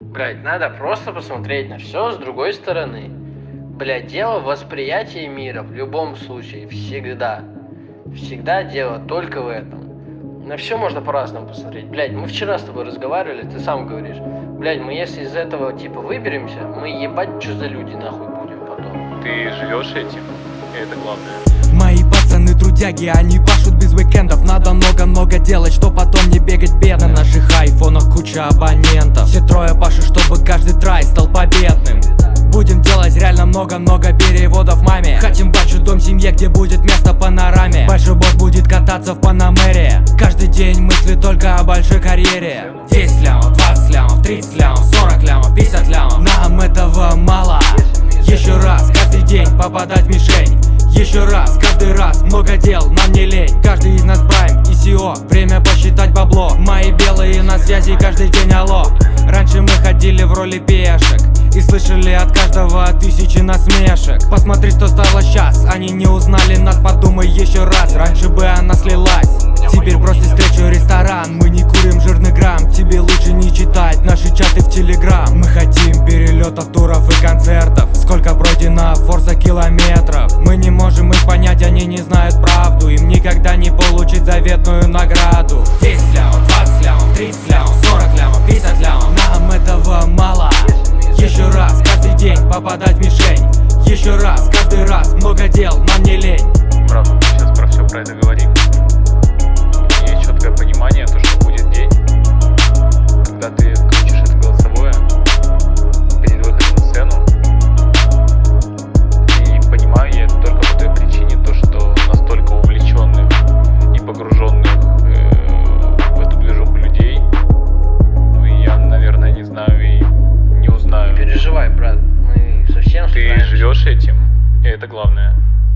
Блядь, надо просто посмотреть на все с другой стороны. Блядь, дело в восприятии мира в любом случае, всегда. Всегда дело только в этом. На все можно по-разному посмотреть. Блядь, мы вчера с тобой разговаривали, ты сам говоришь. Блядь, мы если из этого типа выберемся, мы ебать, что за люди нахуй будем потом. Ты живешь этим, и это главное. Мои пацаны трудяги, они пашут без уикендов. Надо много-много делать, что потом не бегать бедно. На наших айфонах куча абонентов. Все трое пашут, чтобы каждый трай стал победным. Будем делать реально много-много переводов маме. Хотим большой дом в семье, где будет место панораме. Большой босс будет кататься в Панамере. Каждый день мысли только о большой карьере. 10 лямов, 20 лямов, 30 лямов, 40 лямов, 50 лямов. Нам этого мало. Еще раз, каждый день попадать в мишень. Еще раз, каждый раз, много дел, нам не лень. Каждый из нас прайм и СИО, время посчитать бабло. Мои белые на связи каждый день, алло. Раньше мы ходили в роли пешек и слышали от каждого тысячи насмешек. Посмотри, что стало сейчас, они не узнали нас, подумай еще раз. Раньше бы она слилась, теперь просто встречу ресторан. Мы не курим жирный грамм, тебе лучше не читать наши чаты в Телеграм. Мы хотим перелетов, туров и концертов. Сколько пройдено форса километров. Мы не можем их понять, они не знают правду. Им никогда не получить заветную награду. 10 лямов, 20 лямов, 30 лямов, 40 лямов, 50 лямов. Нам этого мало. Еще раз, каждый день попадать в мишень. Еще раз, каждый раз, много дел, нам не лень. Правда, мы сейчас про все про это говорим. Есть четкое понимание, то, что будет день, когда ты включишь это голосовое перед выходом на сцену. И понимаю я это только по той причине, то, что настолько увлеченных и погруженных в эту движуху людей, ну и я, наверное, не знаю и не узнаю. Не переживай, брат, мы совсем Ты справимся. живешь этим, и это главное.